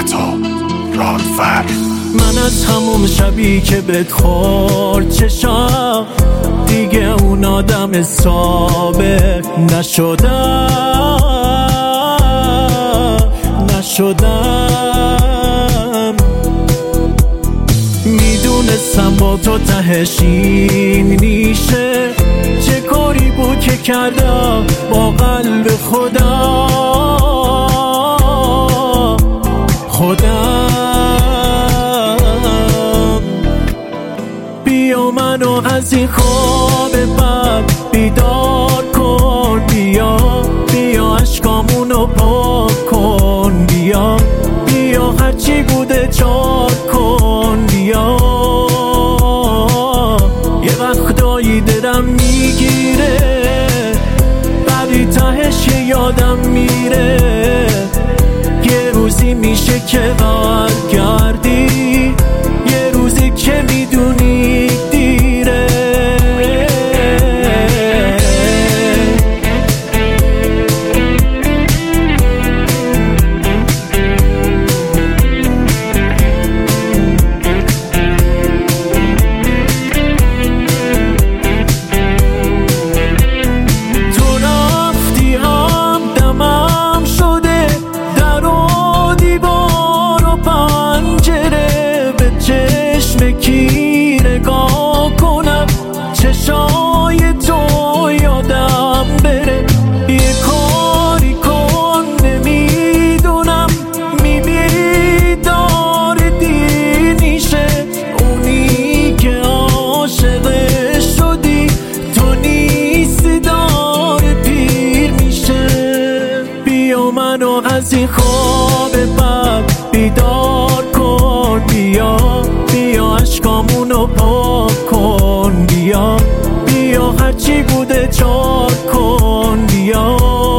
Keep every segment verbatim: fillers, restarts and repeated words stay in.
عطا رادفر. من از همون شبی که بهت خورد چشام دیگه اون آدم سابق نشدم نشدم میدونستم با تو تهش این میشه، چه کاری بود که کردم با قلب خدا خودم. بیا منو از این خواب بد بیدار کن، بیا بیا عشقامونو پاک کن، بیا بیا هرچی بوده جار کن، بیا یه وقتایی دلم میگیره ولی تهش یادم میره، یه روزی میشه که برگردی، یه روزی که میدونی دیره. تو رفتی هم دمم شده، در و دیوار و پنجره، به چشم کی نگاه کنم چشای تو یادم بره. یه کاری کن نمیدونم میبینی داره دینیشه، اونی که عاشق شدی تو نیستی داره پیر میشه. بیا منو از این خواب بد بیدار کن، بیا بیا عشقامونو پاک کن، بیا بیا هرچی بوده جار کن، بیا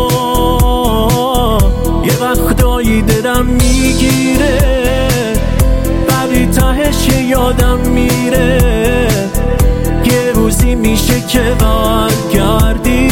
یه وقتایی دلم میگیره ولی تهش یادم میره، یه روزی میشه که برگردی،